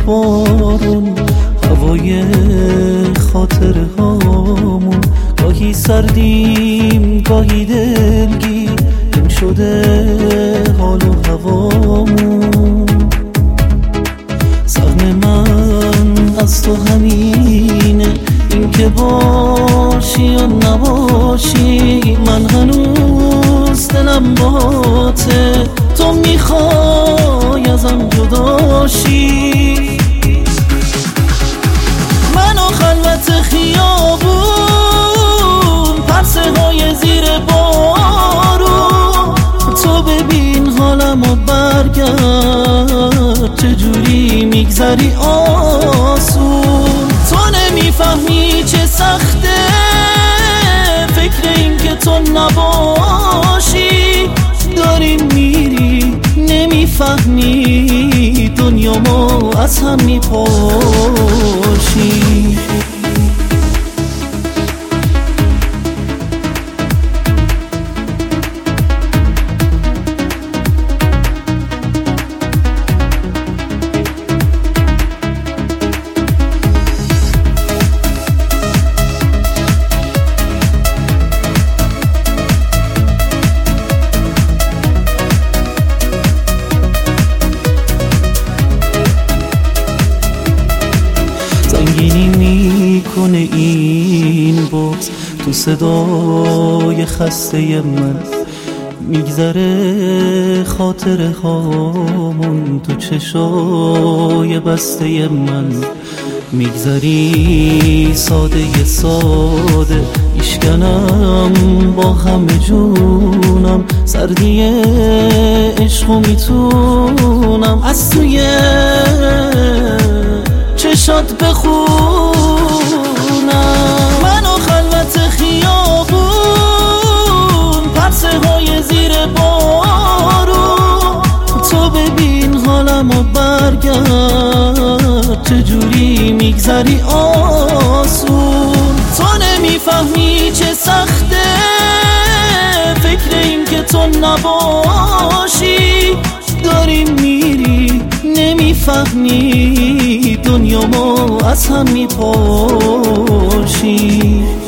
بارون، هوای خاطره هامون. گاهی سردیم گاهی دلگیر، این شده حال و هوامون. سهم من از تو همینه، این که باشی یا نباشی، من هنوز دلم باته. تو میخوای ازم جداشی، من و خلوت خیابون، پرسه های زیر بارون. تو ببین حالمو برگرد، چجوری میگذری آسون. تو نمیفهمی چه سخته فکر این که تو نباشی. داری میری نمیفهمی، دنیامو از هم میپاشی. زنگینی میکنه این بغض تو صدای خسته من، میگذره خاطره هامون تو چشای بسته من. میگذری ساده ساده، میشکنم با همه جونم. سردی عشقو میتونم از توی چشات بخونم. من و خلوت خیابون، پرسه های زیر بارون. تو ببین حالمو برگرد، چجوری میگذری آسون. تو نمیفهمی چه سخته فکر این که تو نباشی. داری میری نمیفهمی، دنیامو از هم میپاشی.